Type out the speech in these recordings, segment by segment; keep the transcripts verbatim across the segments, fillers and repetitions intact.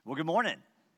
Well, good morning.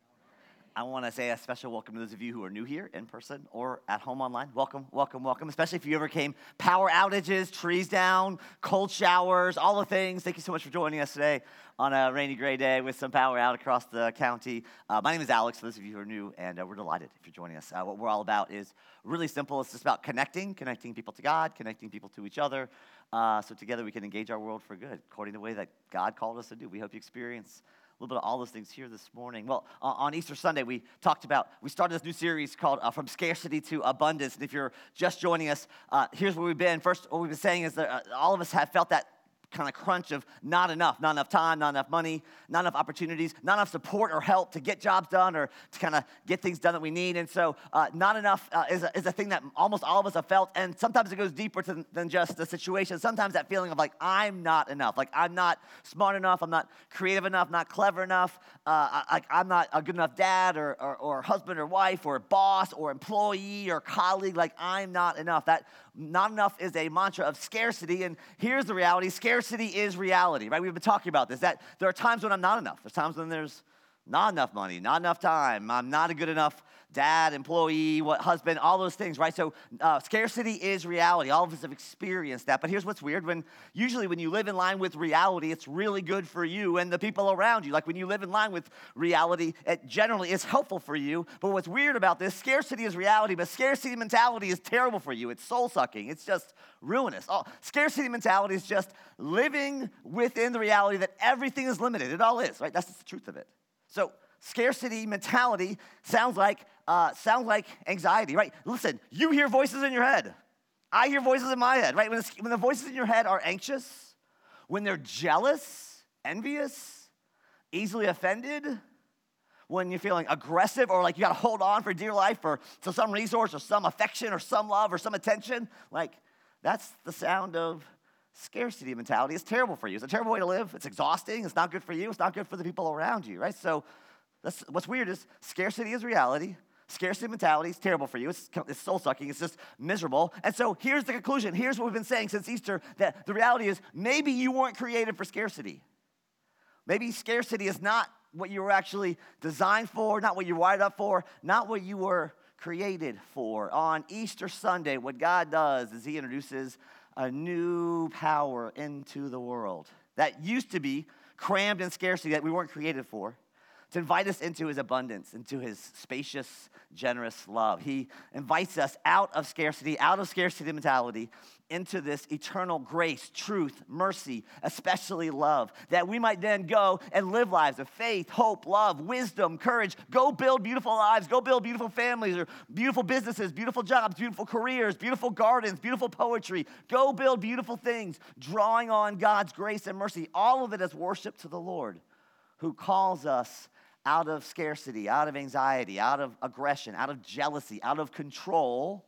I want to say a special welcome to those of you who are new here in person or at home online. Welcome, welcome, welcome, especially if you ever came power outages, trees down, cold showers, all the things. Thank you so much for joining us today on a rainy, gray day with some power out across the county. Uh, my name is Alex, for those of you who are new, and uh, we're delighted if you're joining us. Uh, what we're all about is really simple. It's just about connecting, connecting people to God, connecting people to each other, uh, so together we can engage our world for good, according to the way that God called us to do. We hope you experience a little bit of all those things here this morning. Well, uh, on Easter Sunday, we talked about, we started this new series called uh, From Scarcity to Abundance. And if you're just joining us, uh, here's where we've been. First, what we've been saying is that uh, all of us have felt that kind of crunch of not enough, not enough time, not enough money, not enough opportunities, not enough support or help to get jobs done or to kind of get things done that we need. And so uh, not enough uh, is, a, is a thing that almost all of us have felt. And sometimes it goes deeper to, than just the situation. Sometimes that feeling of like, I'm not enough. Like I'm not smart enough. I'm not creative enough, not clever enough. Uh, I, like I'm not a good enough dad or, or, or husband or wife or boss or employee or colleague. Like I'm not enough. That not enough is a mantra of scarcity. And here's the reality. Scarcity is reality, right? We've been talking about this, that there are times when I'm not enough. There's times when there's not enough money, not enough time. I'm not a good enough dad, employee, what husband, all those things, right? So uh, scarcity is reality. All of us have experienced that. But here's what's weird. When usually when you live in line with reality, it's really good for you and the people around you. Like when you live in line with reality, it generally is helpful for you. But what's weird about this, scarcity is reality, but scarcity mentality is terrible for you. It's soul-sucking. It's just ruinous. Oh, scarcity mentality is just living within the reality that everything is limited. It all is, right? That's just the truth of it. So scarcity mentality sounds like uh, sounds like anxiety, right? Listen, you hear voices in your head. I hear voices in my head, right? When, when the voices in your head are anxious, when they're jealous, envious, easily offended, when you're feeling aggressive or like you got to hold on for dear life or to some resource or some affection or some love or some attention, like that's the sound of scarcity mentality. It's terrible for you. It's a terrible way to live. It's exhausting. It's not good for you. It's not good for the people around you, right? So that's what's weird is scarcity is reality. Scarcity mentality is terrible for you. It's, it's soul-sucking. It's just miserable. And so here's the conclusion. Here's what we've been saying since Easter, that the reality is maybe you weren't created for scarcity. Maybe scarcity is not what you were actually designed for, not what you wired up for, not what you were created for. On Easter Sunday, what God does is he introduces a new power into the world that used to be crammed in scarcity that we weren't created for, to invite us into his abundance, into his spacious, generous love. He invites us out of scarcity, out of scarcity mentality, into this eternal grace, truth, mercy, especially love, that we might then go and live lives of faith, hope, love, wisdom, courage. Go build beautiful lives. Go build beautiful families or beautiful businesses, beautiful jobs, beautiful careers, beautiful gardens, beautiful poetry. Go build beautiful things, drawing on God's grace and mercy. All of it as worship to the Lord, who calls us out of scarcity, out of anxiety, out of aggression, out of jealousy, out of control,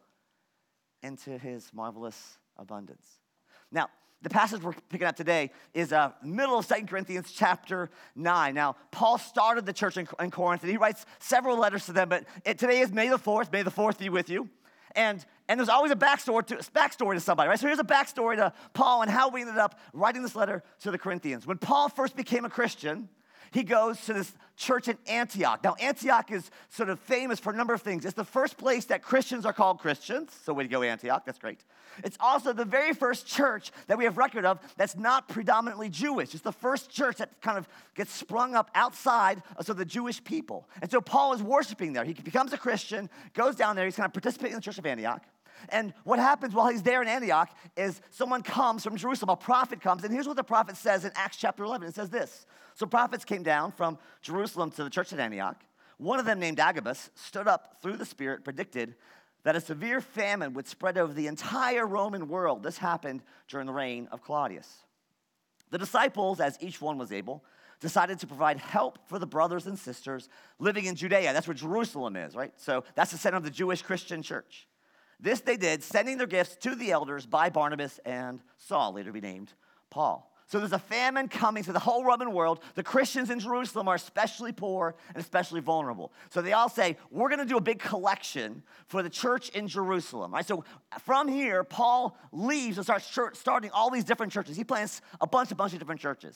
into his marvelous abundance. Now, the passage we're picking up today is uh, middle of Second Corinthians chapter nine. Now, Paul started the church in, in Corinth, and he writes several letters to them, but it, today is May the fourth. May the fourth be with you. And, and there's always a backstory to, backstory to somebody, right? So here's a backstory to Paul and how we ended up writing this letter to the Corinthians. When Paul first became a Christian, he goes to this church in Antioch. Now, Antioch is sort of famous for a number of things. It's the first place that Christians are called Christians. So way to go, Antioch. That's great. It's also the very first church that we have record of that's not predominantly Jewish. It's the first church that kind of gets sprung up outside of so the Jewish people. And so Paul is worshiping there. He becomes a Christian, goes down there. He's kind of participating in the church of Antioch. And what happens while he's there in Antioch is someone comes from Jerusalem, a prophet comes, and here's what the prophet says in Acts chapter eleven. It says this. So prophets came down from Jerusalem to the church at Antioch. One of them, named Agabus, stood up through the Spirit, predicted that a severe famine would spread over the entire Roman world. This happened during the reign of Claudius. The disciples, as each one was able, decided to provide help for the brothers and sisters living in Judea. That's where Jerusalem is, right? So that's the center of the Jewish Christian church. This they did, sending their gifts to the elders by Barnabas and Saul, later be named Paul. So there's a famine coming to the whole Roman world. The Christians in Jerusalem are especially poor and especially vulnerable. So they all say, we're going to do a big collection for the church in Jerusalem. Right? So from here, Paul leaves and starts starting all these different churches. He plants a bunch, a bunch of different churches.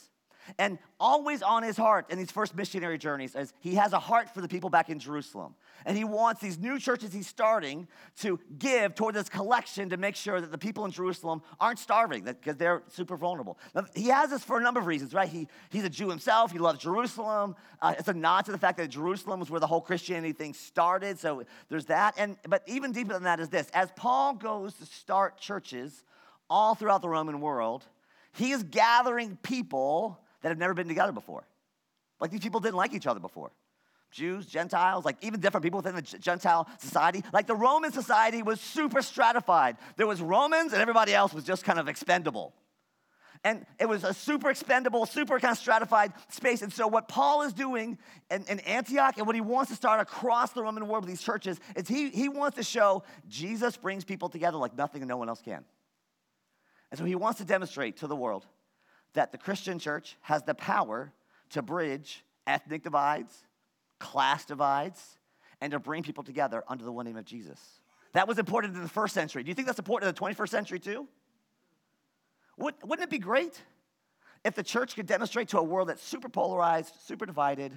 And always on his heart in these first missionary journeys is he has a heart for the people back in Jerusalem. And he wants these new churches he's starting to give toward this collection to make sure that the people in Jerusalem aren't starving because they're super vulnerable. Now, he has this for a number of reasons, right? He, he's a Jew himself. He loves Jerusalem. Uh, it's a nod to the fact that Jerusalem was where the whole Christianity thing started. So there's that. And but even deeper than that is this. As Paul goes to start churches all throughout the Roman world, he is gathering people that have never been together before. Like these people didn't like each other before. Jews, Gentiles, like even different people within the Gentile society. Like the Roman society was super stratified. There was Romans and everybody else was just kind of expendable. And it was a super expendable, super kind of stratified space. And so what Paul is doing in, in Antioch and what he wants to start across the Roman world with these churches is he, he wants to show Jesus brings people together like nothing and no one else can. And so he wants to demonstrate to the world that the Christian church has the power to bridge ethnic divides, class divides, and to bring people together under the one name of Jesus. That was important in the first century. Do you think that's important in the twenty-first century too? Wouldn't it be great if the church could demonstrate to a world that's super polarized, super divided,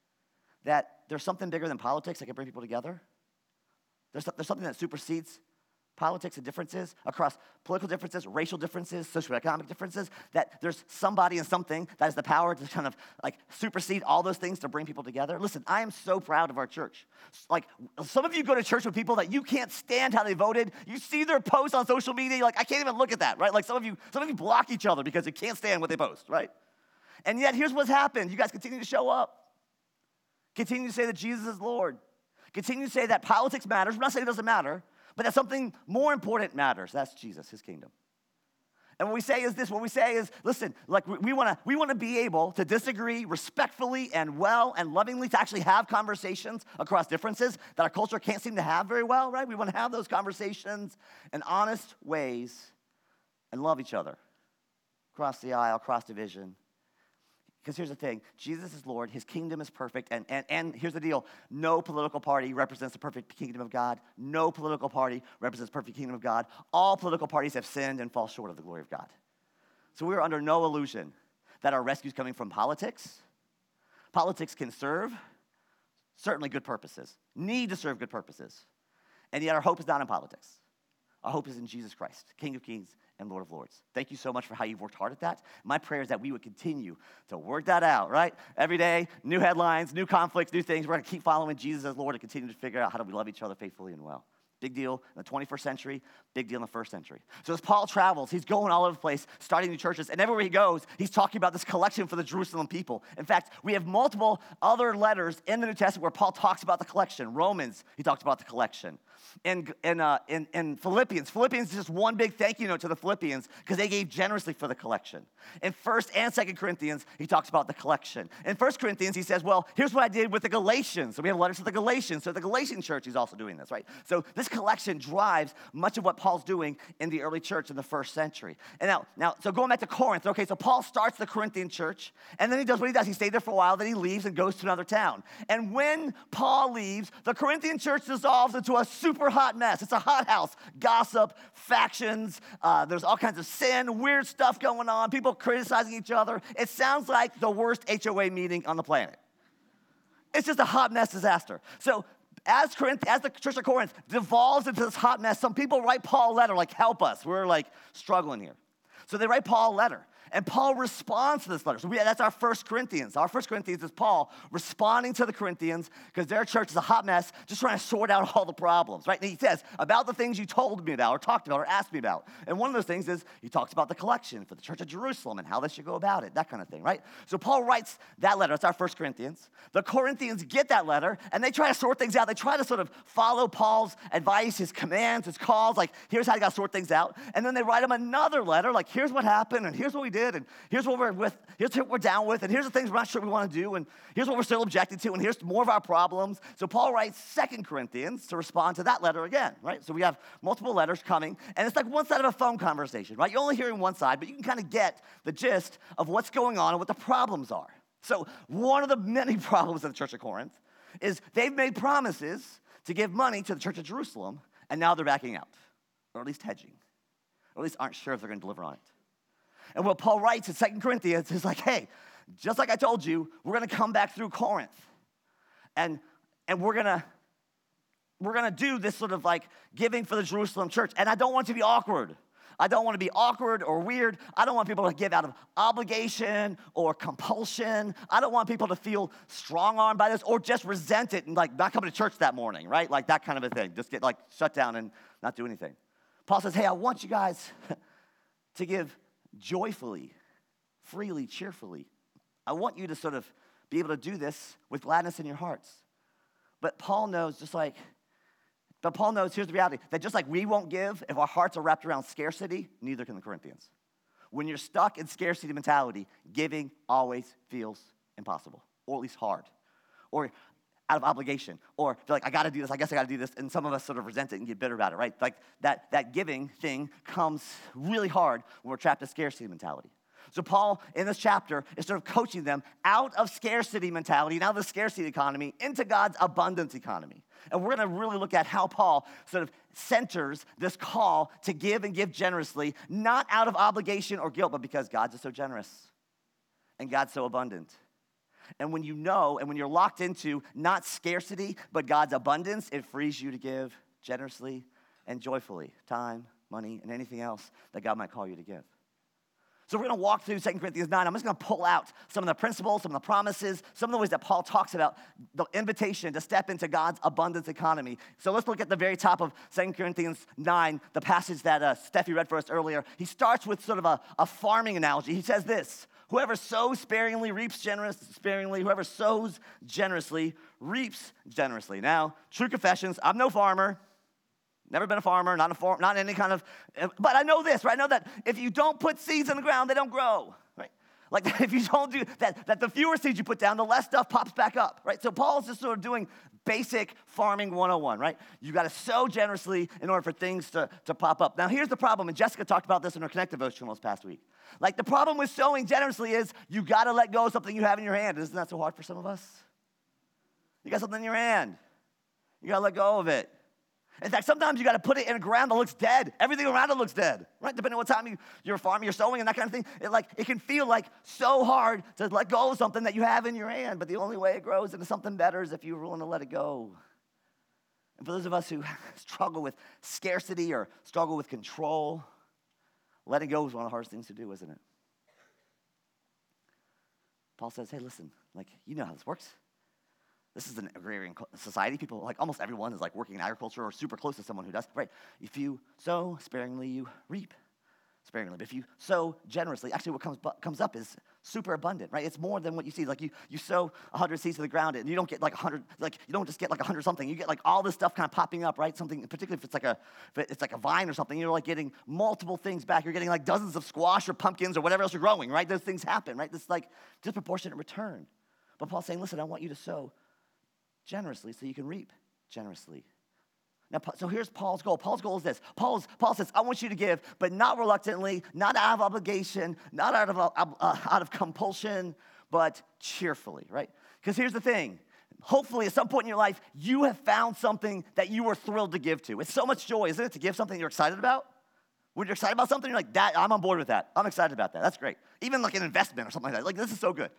that there's something bigger than politics that can bring people together? There's, there's something that supersedes politics and differences across political differences, racial differences, socioeconomic differences, that there's somebody and something that has the power to kind of like supersede all those things to bring people together. Listen, I am so proud of our church. Like some of you go to church with people that you can't stand how they voted. You see their posts on social media, you're like, I can't even look at that, right? Like some of you, some of you block each other because you can't stand what they post, right? And yet here's what's happened. You guys continue to show up. Continue to say that Jesus is Lord. Continue to say that politics matters. I'm not saying it doesn't matter, but that something more important matters. That's Jesus, his kingdom. And what we say is this, what we say is, listen, like we, we wanna we wanna be able to disagree respectfully and well and lovingly, to actually have conversations across differences that our culture can't seem to have very well, right? We wanna have those conversations in honest ways and love each other across the aisle, across division. Because here's the thing, Jesus is Lord, his kingdom is perfect, and, and, and here's the deal, no political party represents the perfect kingdom of God. No political party represents the perfect kingdom of God. All political parties have sinned and fall short of the glory of God. So we're under no illusion that our rescue is coming from politics. Politics can serve certainly good purposes, need to serve good purposes, and yet our hope is not in politics. Our hope is in Jesus Christ, King of Kings and Lord of Lords. Thank you so much for how you've worked hard at that. My prayer is that we would continue to work that out, right? Every day, new headlines, new conflicts, new things. We're going to keep following Jesus as Lord and continue to figure out how do we love each other faithfully and well. Big deal in the twenty-first century, big deal in the first century. So as Paul travels, he's going all over the place, starting new churches, and everywhere he goes, he's talking about this collection for the Jerusalem people. In fact, we have multiple other letters in the New Testament where Paul talks about the collection. Romans, he talks about the collection. In, in, uh, in, in Philippians, Philippians is just one big thank you note to the Philippians because they gave generously for the collection. In First and Second Corinthians, he talks about the collection. In First Corinthians, he says, well, here's what I did with the Galatians. So we have letters to the Galatians. So the Galatian church, he's also doing this, right? So this collection drives much of what Paul's doing in the early church in the first century. And now, now, so going back to Corinth, okay, so Paul starts the Corinthian church, and then he does what he does. He stays there for a while, then he leaves and goes to another town. And when Paul leaves, the Corinthian church dissolves into a super hot mess. It's a hot house. Gossip, factions, uh, there's all kinds of sin, weird stuff going on, people criticizing each other. It sounds like the worst H O A meeting on the planet. It's just a hot mess disaster. So as Corinth, as the church of Corinth devolves into this hot mess, some people write Paul a letter like, help us. We're like struggling here. So they write Paul a letter. And Paul responds to this letter. So we, that's our First Corinthians. Our First Corinthians is Paul responding to the Corinthians because their church is a hot mess, just trying to sort out all the problems, right? And he says, about the things you told me about or talked about or asked me about. And one of those things is he talks about the collection for the church of Jerusalem and how they should go about it, that kind of thing, right? So Paul writes that letter. It's our First Corinthians. The Corinthians get that letter, and they try to sort things out. They try to sort of follow Paul's advice, his commands, his calls, like, here's how you got to sort things out. And then they write him another letter, like, here's what happened, and here's what we did. Did, and here's what we're with, here's what we're down with, and here's the things we're not sure we want to do, and here's what we're still objecting to, and here's more of our problems. So Paul writes Second Corinthians to respond to that letter again, right? So we have multiple letters coming, and it's like one side of a phone conversation, right? You're only hearing one side, but you can kind of get the gist of what's going on and what the problems are. So one of the many problems of the church of Corinth is they've made promises to give money to the church of Jerusalem, and now they're backing out, or at least hedging, or at least aren't sure if they're going to deliver on it. And what Paul writes in Second Corinthians is like, hey, just like I told you, we're going to come back through Corinth. And, and we're going to we're going to do this sort of like giving for the Jerusalem church. And I don't want it to be awkward. I don't want to be awkward or weird. I don't want people to give out of obligation or compulsion. I don't want people to feel strong-armed by this or just resent it and like not coming to church that morning, right? Like that kind of a thing. Just get like shut down and not do anything. Paul says, hey, I want you guys to give joyfully, freely, cheerfully. I want you to sort of be able to do this with gladness in your hearts. But Paul knows just like But Paul knows, here's the reality, that just like we won't give if our hearts are wrapped around scarcity, neither can the Corinthians. When you're stuck in scarcity mentality, giving always feels impossible, or at least hard, or out of obligation, or feel like, I gotta do this, I guess I gotta do this, and some of us sort of resent it and get bitter about it, right? Like that, that giving thing comes really hard when we're trapped in scarcity mentality. So Paul, in this chapter, is sort of coaching them out of scarcity mentality and out of the scarcity economy into God's abundance economy. And we're going to really look at how Paul sort of centers this call to give and give generously, not out of obligation or guilt, but because God's just so generous and God's so abundant. And when you know and when you're locked into not scarcity, but God's abundance, it frees you to give generously and joyfully time, money, and anything else that God might call you to give. So we're going to walk through Second Corinthians nine. I'm just going to pull out some of the principles, some of the promises, some of the ways that Paul talks about the invitation to step into God's abundance economy. So let's look at the very top of Second Corinthians nine, the passage that uh, Steffi read for us earlier. He starts with sort of a, a farming analogy. He says this, whoever sows sparingly reaps generous, sparingly. Whoever sows generously reaps generously. Now, true confessions, I'm no farmer. Never been a farmer, not a farm, not any kind of, but I know this, right? I know that if you don't put seeds in the ground, they don't grow, right? Like if you don't do that, that the fewer seeds you put down, the less stuff pops back up, right? So Paul's just sort of doing basic farming one oh one, right? You got to sow generously in order for things to, to pop up. Now here's the problem, and Jessica talked about this in her Connect devotional this past week. Like the problem with sowing generously is you got to let go of something you have in your hand. Isn't that so hard for some of us? You got something in your hand. You got to let go of it. In fact, sometimes you got to put it in a ground that looks dead. Everything around it looks dead, right? Depending on what time you, you're farming, you're sowing, and that kind of thing. It, like, it can feel like so hard to let go of something that you have in your hand, but the only way it grows into something better is if you're willing to let it go. And for those of us who struggle with scarcity or struggle with control, letting go is one of the hardest things to do, isn't it? Paul says, hey, listen, like, you know how this works. This is an agrarian society. People, like almost everyone is like working in agriculture or super close to someone who does, right? If you sow sparingly, you reap sparingly. But if you sow generously, actually what comes comes up is super abundant, right? It's more than what you see. Like you, you sow one hundred seeds to the ground and you don't get like one hundred, like you don't just get like one hundred something. You get like all this stuff kind of popping up, right? Something, particularly if it's like a, if it's like a vine or something, you're like getting multiple things back. You're getting like dozens of squash or pumpkins or whatever else you're growing, right? Those things happen, right? This like disproportionate return. But Paul's saying, listen, I want you to sow generously so you can reap generously. Now, so here's Paul's goal. Paul's goal is this. Paul's, Paul says, I want you to give, but not reluctantly, not out of obligation, not out of, uh, out of compulsion, but cheerfully, right? Because here's the thing. Hopefully, at some point in your life, you have found something that you were thrilled to give to. It's so much joy, isn't it, to give something you're excited about? When you're excited about something, you're like, that, I'm on board with that. I'm excited about that. That's great. Even like an investment or something like that. Like, this is so good.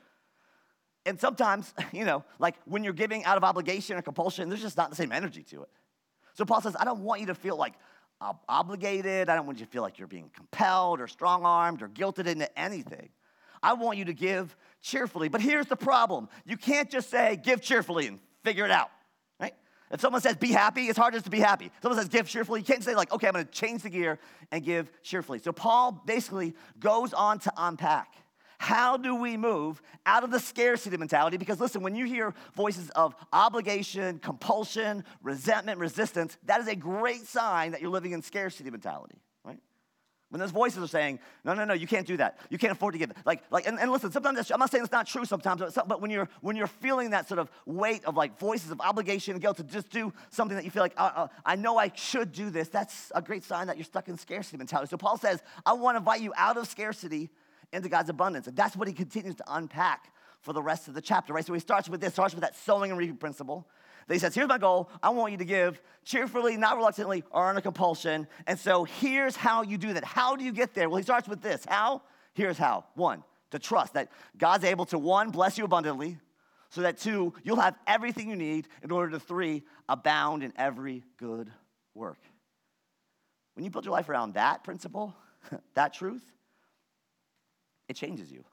And sometimes, you know, like when you're giving out of obligation or compulsion, there's just not the same energy to it. So Paul says, I don't want you to feel like ob- obligated. I don't want you to feel like you're being compelled or strong-armed or guilted into anything. I want you to give cheerfully. But here's the problem. You can't just say, give cheerfully and figure it out, right? If someone says, be happy, it's hard just to be happy. If someone says, give cheerfully, you can't say like, okay, I'm going to change the gear and give cheerfully. So Paul basically goes on to unpack. How do we move out of the scarcity mentality? Because listen, when you hear voices of obligation, compulsion, resentment, resistance, that is a great sign that you're living in scarcity mentality, right? When those voices are saying, no, no, no, you can't do that. You can't afford to give it. Like, like, and, and listen, sometimes that's, I'm not saying it's not true sometimes, but, but when you're when you're feeling that sort of weight of like voices of obligation and guilt to just do something that you feel like, uh, uh, I know I should do this, that's a great sign that you're stuck in scarcity mentality. So Paul says, I want to invite you out of scarcity into God's abundance. And that's what he continues to unpack for the rest of the chapter, right? So he starts with this, starts with that sowing and reaping principle. Then he says, here's my goal. I want you to give cheerfully, not reluctantly, or under compulsion. And so here's how you do that. How do you get there? Well, he starts with this. How? Here's how. One, To trust that God's able to, one, bless you abundantly, so that two, you'll have everything you need in order to, three, abound in every good work. When you build your life around that principle, that truth, it changes you.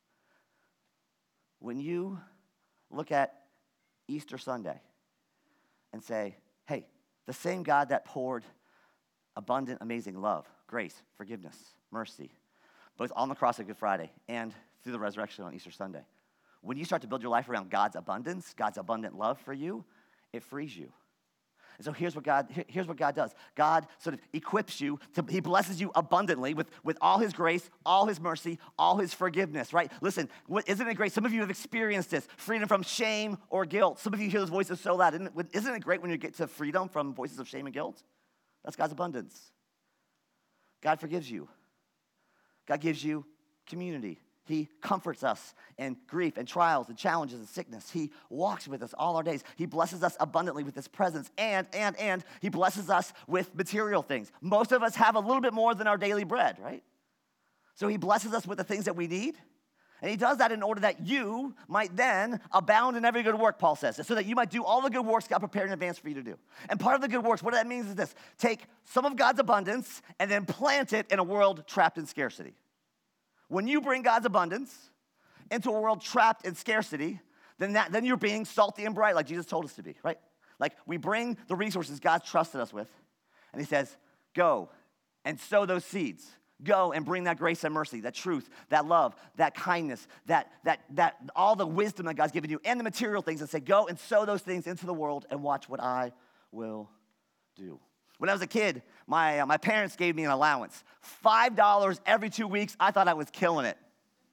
When you look at Easter Sunday and say, hey, the same God that poured abundant, amazing love, grace, forgiveness, mercy, both on the cross of Good Friday and through the resurrection on Easter Sunday. When you start to build your life around God's abundance, God's abundant love for you, it frees you. And so here's what God, here's what God does. God sort of equips you, to, he blesses you abundantly with, with all his grace, all his mercy, all his forgiveness, right? Listen, what, isn't it great? Some of you have experienced this, freedom from shame or guilt. Some of you hear those voices so loud. Isn't it, isn't it great when you get to freedom from voices of shame and guilt? That's God's abundance. God forgives you. God gives you community. He comforts us in grief and trials and challenges and sickness. He walks with us all our days. He blesses us abundantly with his presence. And, and, and he blesses us with material things. Most of us have a little bit more than our daily bread, right? So he blesses us with the things that we need. And he does that in order that you might then abound in every good work, Paul says, so that you might do all the good works God prepared in advance for you to do. And part of the good works, what that means is this: take some of God's abundance and then plant it in a world trapped in scarcity. When you bring God's abundance into a world trapped in scarcity, then, that, then you're being salty and bright like Jesus told us to be, right? Like we bring the resources God's trusted us with, and he says, go and sow those seeds. Go and bring that grace and mercy, that truth, that love, that kindness, that, that, that all the wisdom that God's given you, and the material things, and say, go and sow those things into the world and watch what I will do. When I was a kid, my, uh, my parents gave me an allowance. five dollars every two weeks, I thought I was killing it.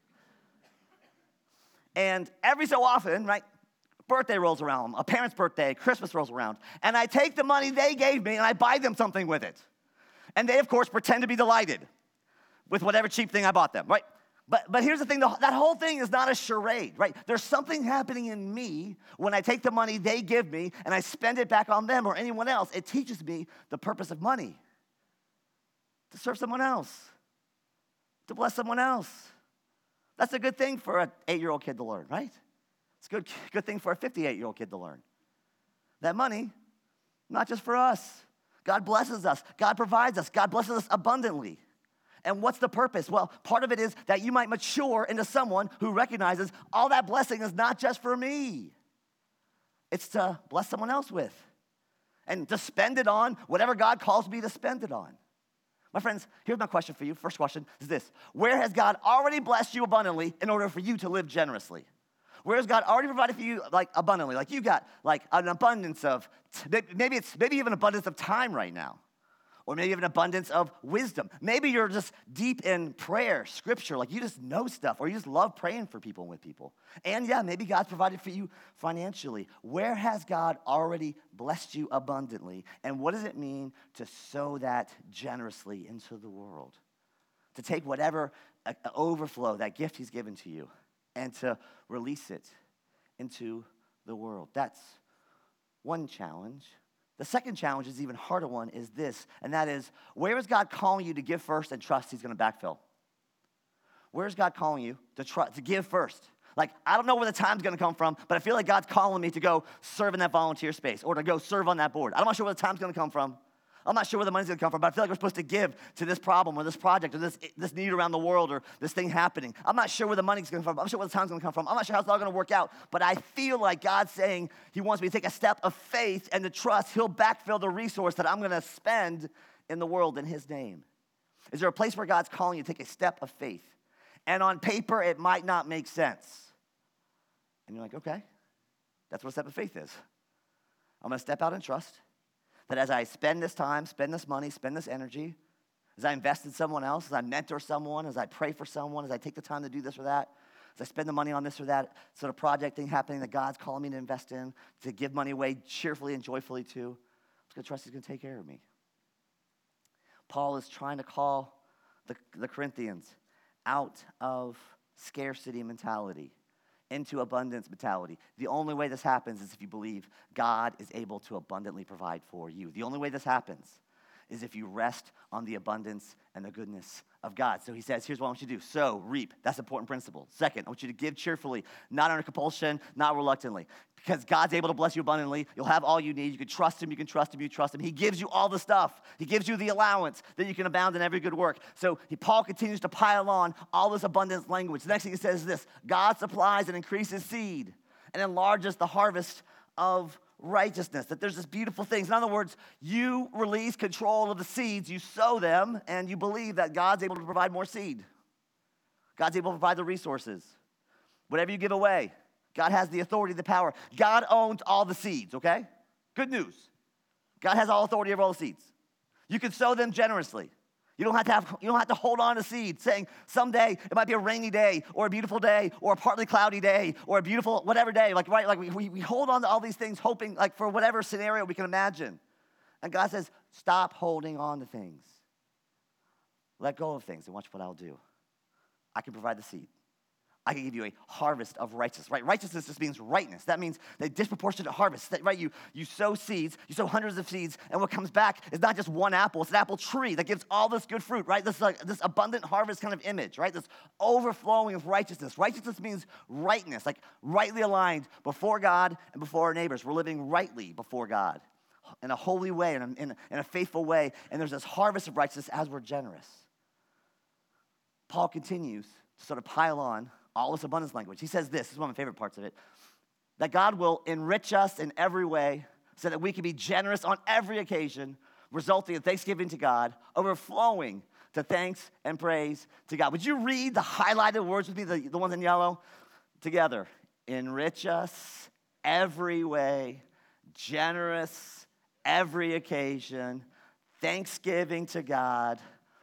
And every so often, right, birthday rolls around, a parent's birthday, Christmas rolls around, and I take the money they gave me and I buy them something with it. And they, of course, pretend to be delighted with whatever cheap thing I bought them, right? But, but here's the thing, the, that whole thing is not a charade, right? There's something happening in me when I take the money they give me and I spend it back on them or anyone else. It teaches me the purpose of money, to serve someone else, to bless someone else. That's a good thing for an eight-year-old kid to learn, right? It's a good, good thing for a fifty-eight-year-old kid to learn. That money, not just for us. God blesses us. God provides us. God blesses us abundantly. And what's the purpose? Well, part of it is that you might mature into someone who recognizes all that blessing is not just for me. It's to bless someone else with and to spend it on whatever God calls me to spend it on. My friends, here's my question for you. First question is this: where has God already blessed you abundantly in order for you to live generously? Where has God already provided for you like abundantly? Like you got like an abundance of, maybe it's maybe even abundance of time right now. Or maybe you have an abundance of wisdom. Maybe you're just deep in prayer, scripture, like you just know stuff, or you just love praying for people and with people. And yeah, maybe God's provided for you financially. Where has God already blessed you abundantly? And what does it mean to sow that generously into the world? To take whatever uh, overflow, that gift he's given to you, and to release it into the world. That's one challenge. The second challenge is even harder one, is this, and that is, where is God calling you to give first and trust he's going to backfill? Where is God calling you to trust, to give first? Like, I don't know where the time's going to come from, but I feel like God's calling me to go serve in that volunteer space or to go serve on that board. I'm not sure where the time's going to come from. I'm not sure where the money's going to come from, but I feel like we're supposed to give to this problem or this project or this, this need around the world or this thing happening. I'm not sure where the money's going to come from. I'm not sure where the time's going to come from. I'm not sure how it's all going to work out, but I feel like God's saying he wants me to take a step of faith and to trust he'll backfill the resource that I'm going to spend in the world in his name. Is there a place where God's calling you to take a step of faith? And on paper, it might not make sense. And you're like, okay, that's what a step of faith is. I'm going to step out and trust that as I spend this time, spend this money, spend this energy, as I invest in someone else, as I mentor someone, as I pray for someone, as I take the time to do this or that, as I spend the money on this or that sort of project thing happening that God's calling me to invest in, to give money away cheerfully and joyfully to, I'm going to trust he's going to take care of me. Paul is trying to call the, the Corinthians out of scarcity mentality into abundance mentality. The only way this happens is if you believe God is able to abundantly provide for you. The only way this happens is if you rest on the abundance and the goodness of God. So he says, here's what I want you to do. Sow, reap. That's an important principle. Second, I want you to give cheerfully, not under compulsion, not reluctantly. Because God's able to bless you abundantly. You'll have all you need. You can trust him, you can trust him, you trust him. He gives you all the stuff. He gives you the allowance that you can abound in every good work. So he, Paul continues to pile on all this abundance language. The next thing he says is this: God supplies and increases seed and enlarges the harvest of righteousness. That there's this beautiful things. In other words, you release control of the seeds, you sow them, and you believe that God's able to provide more seed. God's able to provide the resources. Whatever you give away, God has the authority, the power. God owns all the seeds, okay? Good news. God has all authority over all the seeds. You can sow them generously. You don't have to have, you don't have to hold on to seeds saying someday it might be a rainy day or a beautiful day or a partly cloudy day or a beautiful whatever day. Like, right, like we, we, we hold on to all these things hoping like for whatever scenario we can imagine. And God says, stop holding on to things. Let go of things and watch what I'll do. I can provide the seed. I can give you a harvest of righteousness, right? Righteousness just means rightness. That means a disproportionate harvest, that, right? You, you sow seeds, you sow hundreds of seeds, and what comes back is not just one apple, it's an apple tree that gives all this good fruit, right? This like this abundant harvest kind of image, right? This overflowing of righteousness. Righteousness means rightness, like rightly aligned before God and before our neighbors. We're living rightly before God in a holy way, in a, in a, in a faithful way, and there's this harvest of righteousness as we're generous. Paul continues to sort of pile on all this abundance language. He says this, this is one of my favorite parts of it, that God will enrich us in every way so that we can be generous on every occasion, resulting in thanksgiving to God, overflowing to thanks and praise to God. Would you read the highlighted words with me, the, the ones in yellow? Together. Enrich us every way, generous every occasion, thanksgiving to God,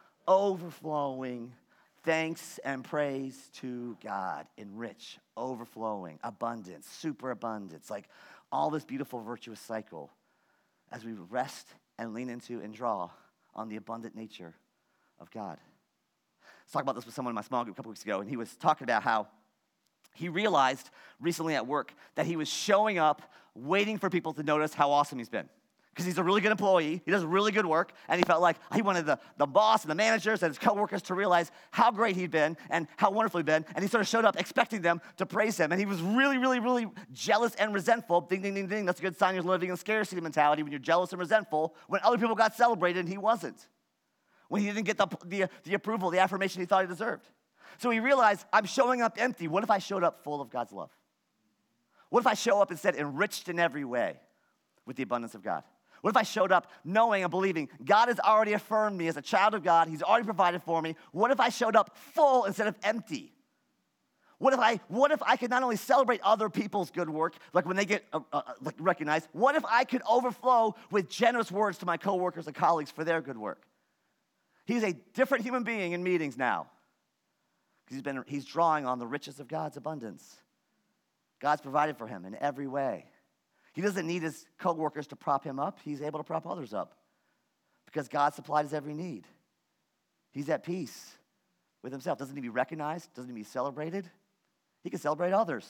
overflowing thanks and praise to God. Enrich, overflowing, abundance, superabundance, like all this beautiful virtuous cycle as we rest and lean into and draw on the abundant nature of God. Let's talk about this with someone in my small group a couple weeks ago, and he was talking about how he realized recently at work that he was showing up waiting for people to notice how awesome he's been. Because he's a really good employee, he does really good work, and he felt like he wanted the, the boss and the managers and his coworkers to realize how great he'd been and how wonderful he'd been, and he sort of showed up expecting them to praise him, and he was really, really, really jealous and resentful. Ding, ding, ding, ding, that's a good sign you're living in scarcity mentality when you're jealous and resentful when other people got celebrated and he wasn't. When he didn't get the, the, the approval, the affirmation he thought he deserved. So he realized, I'm showing up empty. What if I showed up full of God's love? What if I show up instead enriched in every way with the abundance of God? What if I showed up knowing and believing God has already affirmed me as a child of God, he's already provided for me? What if I showed up full instead of empty? What if I, what if I could not only celebrate other people's good work, like when they get uh, uh, like recognized, what if I could overflow with generous words to my coworkers and colleagues for their good work? He's a different human being in meetings now because he's been he's drawing on the riches of God's abundance. God's provided for him in every way. He doesn't need his coworkers to prop him up. He's able to prop others up because God supplied his every need. He's at peace with himself. Doesn't need to be recognized. Doesn't need to be celebrated. He can celebrate others.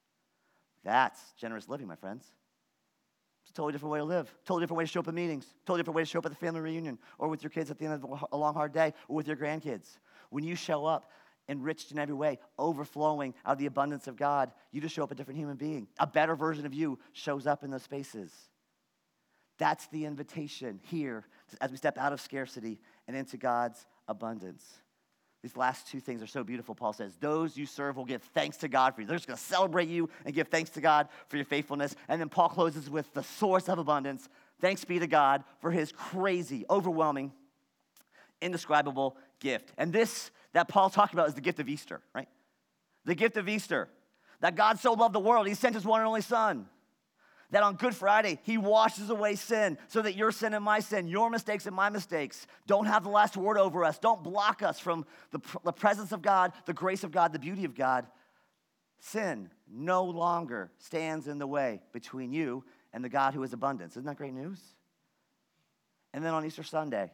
That's generous living, my friends. It's a totally different way to live. Totally different way to show up at meetings. Totally different way to show up at the family reunion or with your kids at the end of a long, hard day or with your grandkids. When you show up enriched in every way, overflowing out of the abundance of God, you just show up a different human being. A better version of you shows up in those spaces. That's the invitation here as we step out of scarcity and into God's abundance. These last two things are so beautiful. Paul says, those you serve will give thanks to God for you. They're just going to celebrate you and give thanks to God for your faithfulness. And then Paul closes with the source of abundance. Thanks be to God for his crazy, overwhelming, indescribable gift. And this that Paul talked about is the gift of Easter, right? The gift of Easter. That God so loved the world, he sent his one and only son. That on Good Friday, he washes away sin so that your sin and my sin, your mistakes and my mistakes don't have the last word over us. Don't block us from the, the presence of God, the grace of God, the beauty of God. Sin no longer stands in the way between you and the God who is abundance. Isn't that great news? And then on Easter Sunday,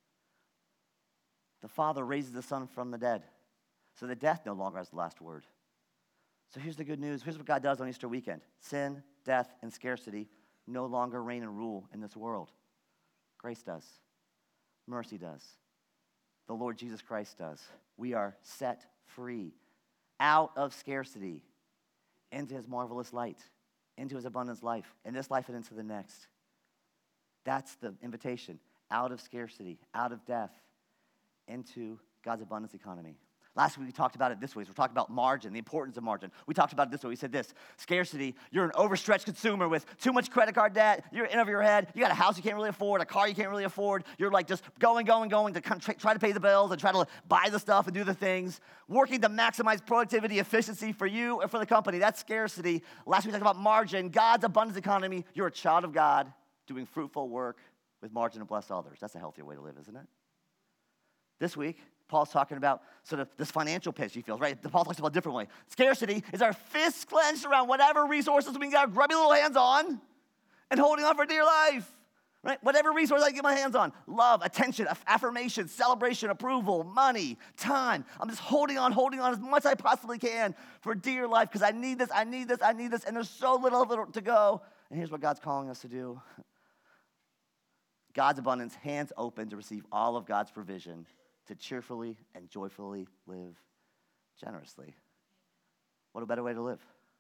the Father raises the Son from the dead so that death no longer has the last word. So here's the good news. Here's what God does on Easter weekend. Sin, death, and scarcity no longer reign and rule in this world. Grace does. Mercy does. the Lord Jesus Christ does. We are set free out of scarcity into his marvelous light, into his abundance life, in this life and into the next. That's the invitation. Out of scarcity, out of death, into God's abundance economy. Last week we talked about it this way. So we're talking about margin, the importance of margin. We talked about it this way. We said this: scarcity, you're an overstretched consumer with too much credit card debt. You're in over your head. You got a house you can't really afford, a car you can't really afford. You're like just going, going, going to try to pay the bills and try to buy the stuff and do the things, working to maximize productivity, efficiency for you and for the company. That's scarcity. Last week we talked about margin, God's abundance economy. You're a child of God doing fruitful work with margin to bless others. That's a healthier way to live, isn't it? This week, Paul's talking about sort of this financial pinch he feels, right? Paul talks about a different way. Scarcity is our fists clenched around whatever resources we can get our grubby little hands on and holding on for dear life, right? Whatever resource I can get my hands on. Love, attention, affirmation, celebration, approval, money, time. I'm just holding on, holding on as much as I possibly can for dear life because I need this, I need this, I need this, and there's so little of it to go. And here's what God's calling us to do. God's abundance, hands open to receive all of God's provision, to cheerfully and joyfully live generously. What a better way to live.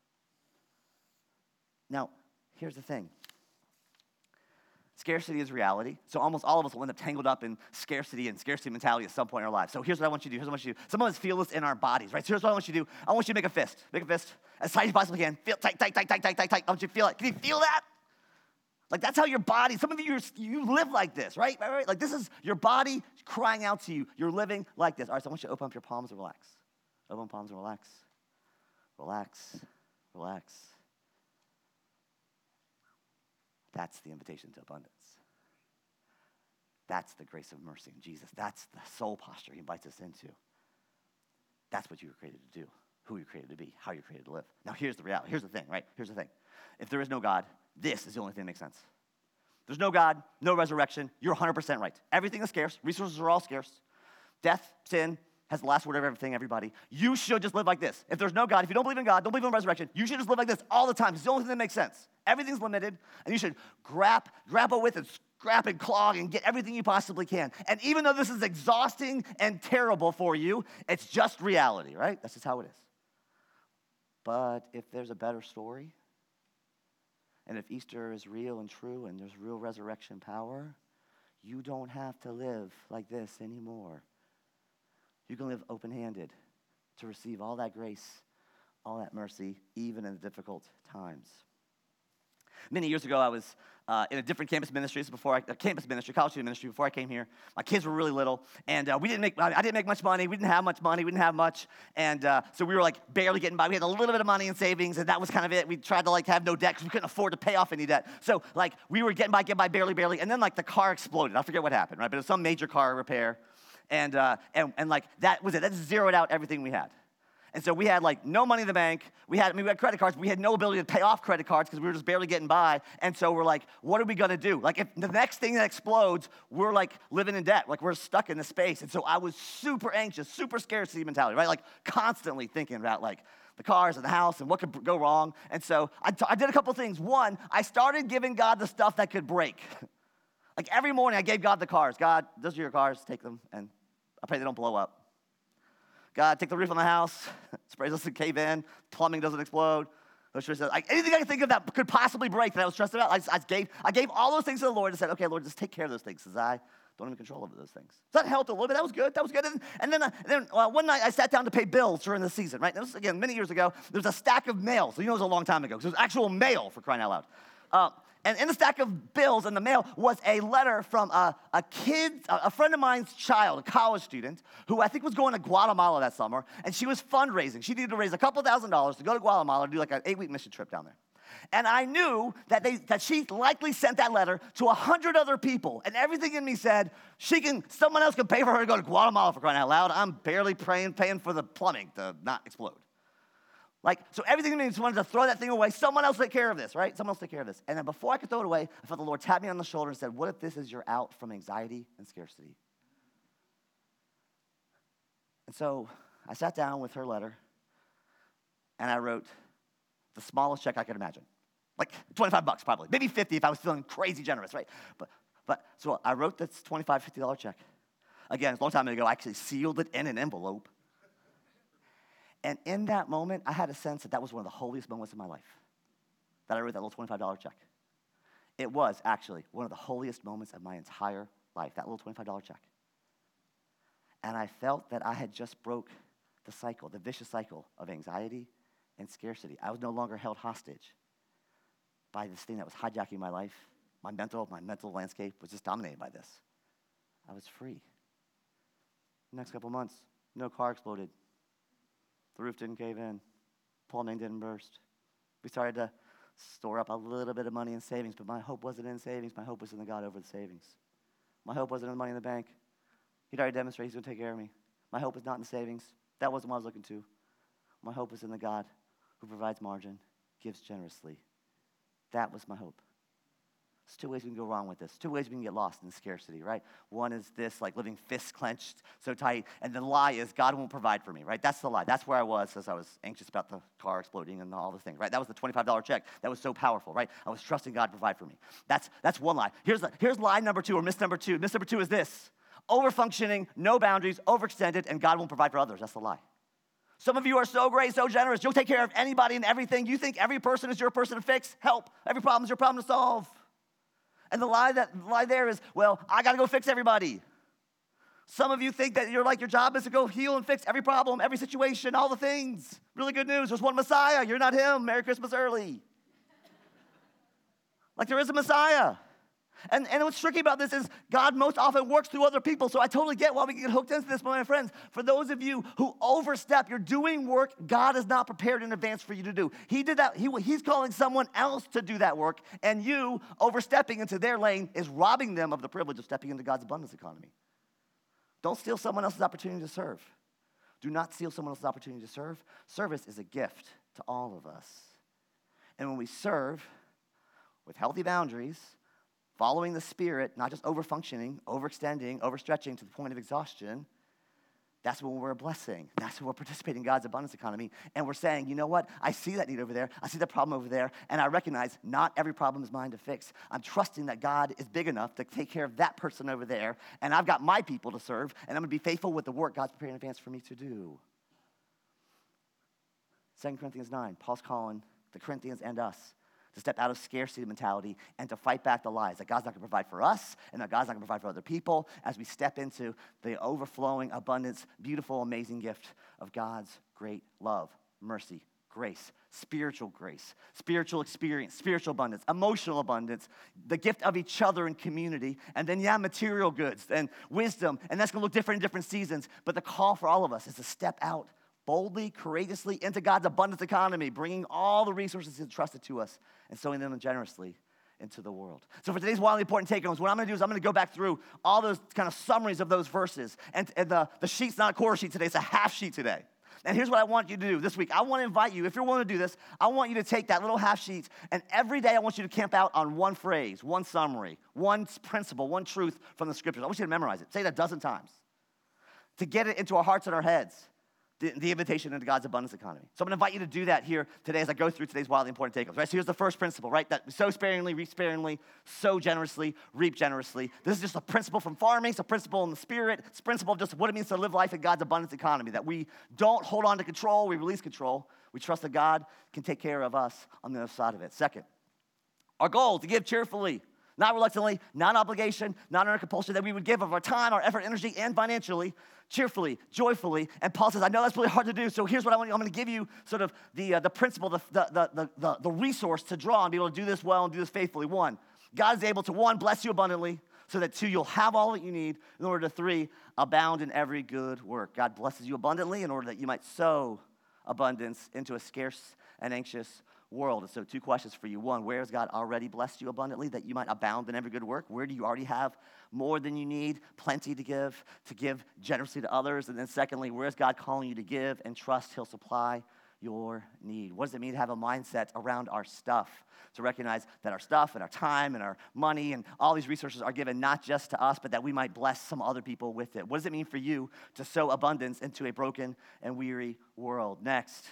Now, here's the thing. Scarcity is reality. So almost all of us will end up tangled up in scarcity and scarcity mentality at some point in our lives. So here's what I want you to do. Here's what I want you to do. Some of us feel this in our bodies, right? So here's what I want you to do. I want you to make a fist. Make a fist as tight as you possibly can. Feel tight, tight, tight, tight, tight, tight, tight. I want you to feel it. Can you feel that? Like that's how your body, some of you, you live like this, right? right? Right? Like this is your body crying out to you. You're living like this. All right, so I want you to open up your palms and relax. Open palms and relax. Relax, relax. That's the invitation to abundance. That's the grace of mercy in Jesus. That's the soul posture he invites us into. That's what you were created to do, who you're created to be, how you're created to live. Now here's the reality. Here's the thing, right? Here's the thing. If there is no God, this is the only thing that makes sense. There's no God, no resurrection. You're one hundred percent right. Everything is scarce. Resources are all scarce. Death, sin, has the last word of everything, everybody. You should just live like this. If there's no God, if you don't believe in God, don't believe in resurrection, you should just live like this all the time. It's the only thing that makes sense. Everything's limited, and you should grab, grapple with and scrap and clog and get everything you possibly can. And even though this is exhausting and terrible for you, it's just reality, right? That's just how it is. But if there's a better story, and if Easter is real and true and there's real resurrection power, you don't have to live like this anymore. You can live open-handed to receive all that grace, all that mercy, even in difficult times. Many years ago, I was uh, in a different campus ministry. This is before I, a campus ministry, college student ministry, before I came here. My kids were really little, and uh, we didn't make. I didn't make much money. We didn't have much money. We didn't have much, and uh, so we were like barely getting by. We had a little bit of money in savings, and that was kind of it. We tried to like have no debt because we couldn't afford to pay off any debt. So like we were getting by, getting by, barely, barely, and then like the car exploded. I forget what happened, right? But it was some major car repair, and uh, and and like that was it. That zeroed out everything we had. And so we had like no money in the bank. We had, I mean, we had credit cards. But we had no ability to pay off credit cards because we were just barely getting by. And so we're like, what are we gonna do? Like if the next thing that explodes, we're like living in debt. Like we're stuck in this space. And so I was super anxious, super scarcity mentality, right? Like constantly thinking about like the cars and the house and what could go wrong. And so I, t- I did a couple things. One, I started giving God the stuff that could break. Like every morning I gave God the cars. God, those are your cars, take them, and I pray they don't blow up. God, take the roof on the house, sprays doesn't cave in, plumbing doesn't explode. Like anything I could think of that could possibly break that I was stressed about, I, I, gave, I gave all those things to the Lord and said, okay, Lord, just take care of those things because I don't have control over those things. So that helped a little bit. That was good. That was good. And, and then, uh, and then uh, one night I sat down to pay bills during the season, right? This was, again, many years ago. There was a stack of mail. So you know it was a long time ago because it was actual mail for crying out loud. Uh, And in the stack of bills in the mail was a letter from a, a kid, a friend of mine's child, a college student, who I think was going to Guatemala that summer, and she was fundraising. She needed to raise a couple thousand dollars to go to Guatemala to do like an eight-week mission trip down there. And I knew that they that she likely sent that letter to a hundred other people, and everything in me said, she can, someone else can pay for her to go to Guatemala for crying out loud. I'm barely paying, paying for the plumbing to not explode. Like, so everything in me just wanted to throw that thing away. Someone else take care of this, right? Someone else take care of this. And then before I could throw it away, I felt the Lord tap me on the shoulder and said, what if this is your out from anxiety and scarcity? And so I sat down with her letter, and I wrote the smallest check I could imagine. Like twenty-five bucks probably, maybe fifty if I was feeling crazy generous, right? But, but so I wrote this twenty-five, fifty dollar check. Again, it's a long time ago, I actually sealed it in an envelope. And in that moment, I had a sense that that was one of the holiest moments of my life, that I wrote that little twenty-five dollars check. It was actually one of the holiest moments of my entire life, that little twenty-five dollars check. And I felt that I had just broke the cycle, the vicious cycle of anxiety and scarcity. I was no longer held hostage by this thing that was hijacking my life. My mental, my mental landscape was just dominated by this. I was free. Next couple months, no car exploded. The roof didn't cave in. Plumbing didn't burst. We started to store up a little bit of money in savings, but my hope wasn't in savings. My hope was in the God over the savings. My hope wasn't in the money in the bank. He'd already demonstrated he's going to take care of me. My hope was not in savings. That wasn't what I was looking to. My hope was in the God who provides margin, gives generously. That was my hope. There's two ways we can go wrong with this. Two ways we can get lost in scarcity, right? One is this, like living fists clenched so tight, and the lie is God won't provide for me, right? That's the lie. That's where I was as I was anxious about the car exploding and all the things, right? That was the twenty-five dollars check. That was so powerful, right? I was trusting God to provide for me. That's that's one lie. Here's, the, here's lie number two, or myth number two. Myth number two is this: overfunctioning, no boundaries, overextended, and God won't provide for others. That's the lie. Some of you are so great, so generous. You'll take care of anybody and everything. You think every person is your person to fix, help. Every problem is your problem to solve. And the lie that lie there is, well, I got to go fix everybody. Some of you think that you're like your job is to go heal and fix every problem, every situation, all the things. Really good news. There's one Messiah. You're not him. Merry Christmas early. Like there is a Messiah. And, and what's tricky about this is God most often works through other people. So I totally get why we get hooked into this, my friends. For those of you who overstep, you're doing work God is not prepared in advance for you to do. He did that. He, he's calling someone else to do that work. And you overstepping into their lane is robbing them of the privilege of stepping into God's abundance economy. Don't steal someone else's opportunity to serve. Do not steal someone else's opportunity to serve. Service is a gift to all of us. And when we serve with healthy boundaries, following the Spirit, not just overfunctioning, overextending, overstretching to the point of exhaustion, that's when we're a blessing. That's when we're participating in God's abundance economy. And we're saying, you know what? I see that need over there. I see the problem over there. And I recognize not every problem is mine to fix. I'm trusting that God is big enough to take care of that person over there. And I've got my people to serve. And I'm going to be faithful with the work God's prepared in advance for me to do. Second Corinthians nine, Paul's calling the Corinthians and us to step out of scarcity mentality and to fight back the lies that God's not going to provide for us and that God's not going to provide for other people as we step into the overflowing, abundance, beautiful, amazing gift of God's great love, mercy, grace, spiritual grace, spiritual experience, spiritual abundance, emotional abundance, the gift of each other in community, and then, yeah, material goods and wisdom, and that's going to look different in different seasons, but the call for all of us is to step out boldly, courageously into God's abundance economy, bringing all the resources entrusted to us and sowing them generously into the world. So for today's wildly important take-homes, what I'm going to do is I'm going to go back through all those kind of summaries of those verses. And, and the, the sheet's not a quarter sheet today, it's a half sheet today. And here's what I want you to do this week. I want to invite you, if you're willing to do this, I want you to take that little half sheet, and every day I want you to camp out on one phrase, one summary, one principle, one truth from the scriptures. I want you to memorize it. Say it a dozen times to get it into our hearts and our heads. The, the invitation into God's abundance economy. So I'm going to invite you to do that here today as I go through today's wildly important takeaways. Right? So here's the first principle, right? That sow sparingly, reap sparingly, sow generously, reap generously. This is just a principle from farming. It's a principle in the spirit. It's a principle of just what it means to live life in God's abundance economy. That we don't hold on to control. We release control. We trust that God can take care of us on the other side of it. Second, our goal to give cheerfully. Not reluctantly, not obligation, not under compulsion, that we would give of our time, our effort, energy, and financially, cheerfully, joyfully. And Paul says, I know that's really hard to do, so here's what I want you, I'm going to give you sort of the, uh, the principle, the, the, the, the, the resource to draw and be able to do this well and do this faithfully. One, God is able to, one, bless you abundantly, so that two, you'll have all that you need, in order to three, abound in every good work. God blesses you abundantly in order that you might sow abundance into a scarce and anxious world. And so two questions for you. One, where has God already blessed you abundantly that you might abound in every good work? Where do you already have more than you need, plenty to give, to give generously to others? And then secondly, where is God calling you to give and trust He'll supply your need? What does it mean to have a mindset around our stuff? To recognize that our stuff and our time and our money and all these resources are given not just to us, but that we might bless some other people with it. What does it mean for you to sow abundance into a broken and weary world? Next,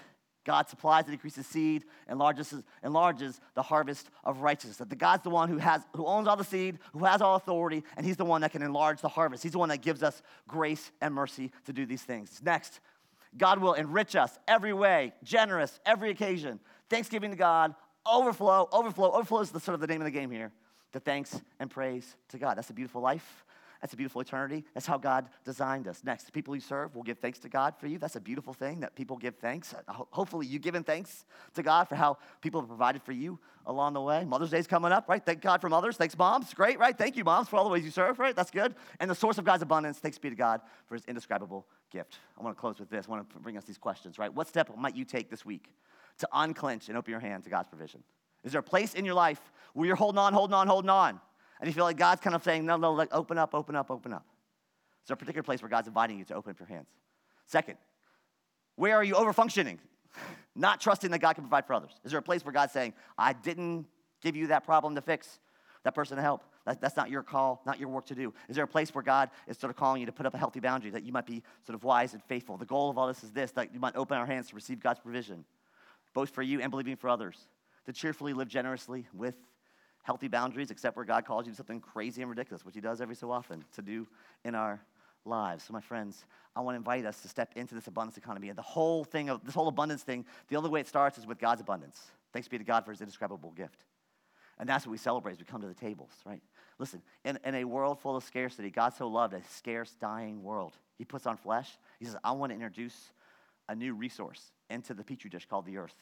God supplies and increases seed, enlarges, enlarges the harvest of righteousness. That the God's the one who has, who owns all the seed, who has all authority, and he's the one that can enlarge the harvest. He's the one that gives us grace and mercy to do these things. Next, God will enrich us every way, generous, every occasion. Thanksgiving to God, overflow, overflow, overflow is the sort of the name of the game here. The thanks and praise to God. That's a beautiful life. That's a beautiful eternity. That's how God designed us. Next, the people you serve will give thanks to God for you. That's a beautiful thing that people give thanks. Hopefully you've given thanks to God for how people have provided for you along the way. Mother's Day's coming up, right? Thank God for mothers. Thanks, moms. Great, right? Thank you, moms, for all the ways you serve, right? That's good. And the source of God's abundance, thanks be to God for his indescribable gift. I want to close with this. I want to bring us these questions, right? What step might you take this week to unclench and open your hand to God's provision? Is there a place in your life where you're holding on, holding on, holding on? And you feel like God's kind of saying, no, no, like, open up, open up, open up. Is there a particular place where God's inviting you to open up your hands? Second, where are you over-functioning? Not trusting that God can provide for others. Is there a place where God's saying, I didn't give you that problem to fix, that person to help? That, that's not your call, not your work to do. Is there a place where God is sort of calling you to put up a healthy boundary, that you might be sort of wise and faithful? The goal of all this is this, that you might open our hands to receive God's provision, both for you and believing for others, to cheerfully live generously with healthy boundaries, except where God calls you to something crazy and ridiculous, which he does every so often to do in our lives. So my friends, I want to invite us to step into this abundance economy. And the whole thing of this whole abundance thing, the only way it starts is with God's abundance. Thanks be to God for his indescribable gift. And that's what we celebrate as we come to the tables, right? Listen, in, in a world full of scarcity, God so loved a scarce, dying world. He puts on flesh. He says, I want to introduce a new resource into the petri dish called the earth.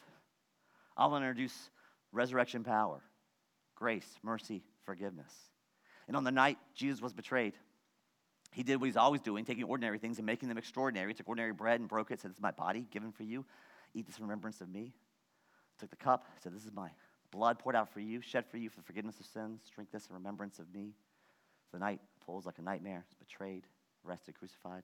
I want to introduce resurrection power, grace, mercy, forgiveness. And on the night Jesus was betrayed, he did what he's always doing, taking ordinary things and making them extraordinary. He took ordinary bread and broke it, said, this is my body given for you. Eat this in remembrance of me. Took the cup, said, this is my blood poured out for you, shed for you for the forgiveness of sins. Drink this in remembrance of me. The night pulls like a nightmare. He's betrayed, arrested, crucified.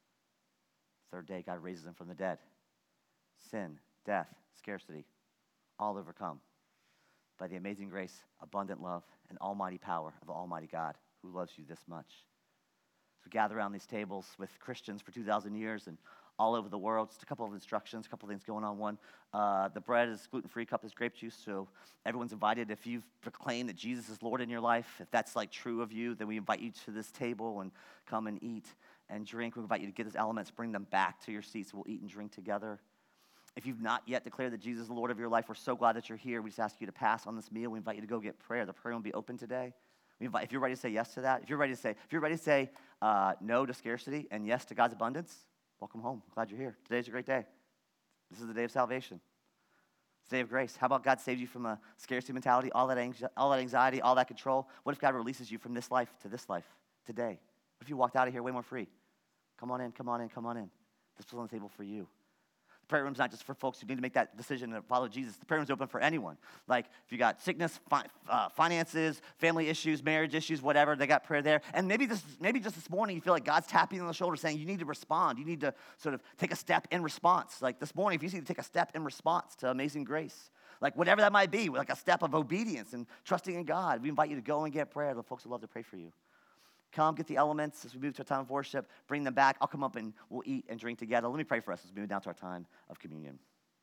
Third day, God raises him from the dead. Sin, death, scarcity, all overcome by the amazing grace, abundant love, and almighty power of the almighty God who loves you this much. So we gather around these tables with Christians for two thousand years and all over the world. Just a couple of instructions, a couple of things going on. One, uh, the bread is gluten-free, cup is grape juice, so everyone's invited. If you've proclaimed that Jesus is Lord in your life, if that's like true of you, then we invite you to this table and come and eat and drink. We invite you to get those elements, bring them back to your seats. We'll eat and drink together. If you've not yet declared that Jesus is the Lord of your life, we're so glad that you're here. We just ask you to pass on this meal. We invite you to go get prayer. The prayer will be open today. We invite, if you're ready to say yes to that, if you're ready to say, if you're ready to say uh, no to scarcity and yes to God's abundance, welcome home. Glad you're here. Today's a great day. This is the day of salvation. It's the day of grace. How about God saves you from a scarcity mentality, all that, anxi- all that anxiety, all that control? What if God releases you from this life to this life today? What if you walked out of here way more free? Come on in, come on in, come on in. This is on the table for you. The prayer room's not just for folks who need to make that decision to follow Jesus. The prayer room's open for anyone. Like if you got sickness, fi- uh, finances, family issues, marriage issues, whatever, they got prayer there. And maybe this, maybe just this morning you feel like God's tapping you on the shoulder saying you need to respond. You need to sort of take a step in response. Like this morning, if you need to take a step in response to amazing grace, like whatever that might be, like a step of obedience and trusting in God, we invite you to go and get prayer. The folks would love to pray for you. Come, get the elements as we move to a time of worship. Bring them back. I'll come up and we'll eat and drink together. Let me pray for us as we move down to our time of communion.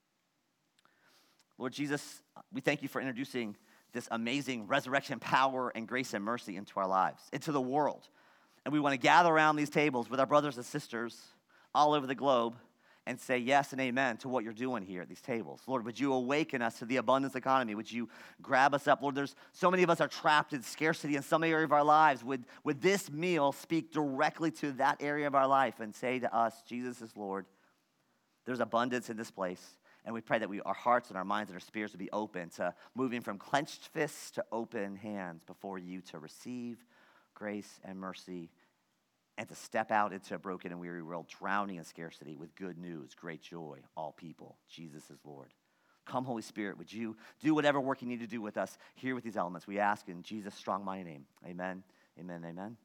Lord Jesus, we thank you for introducing this amazing resurrection power and grace and mercy into our lives, into the world. And we want to gather around these tables with our brothers and sisters all over the globe and say yes and amen to what you're doing here at these tables. Lord, would you awaken us to the abundance economy? Would you grab us up? Lord, there's so many of us are trapped in scarcity in some area of our lives. Would, would this meal speak directly to that area of our life and say to us, Jesus is Lord. There's abundance in this place. And we pray that we, our hearts and our minds and our spirits would be open to moving from clenched fists to open hands before you to receive grace and mercy and to step out into a broken and weary world, drowning in scarcity with good news, great joy, all people. Jesus is Lord. Come, Holy Spirit, would you do whatever work you need to do with us here with these elements? We ask in Jesus' strong, mighty name. Amen, amen, amen.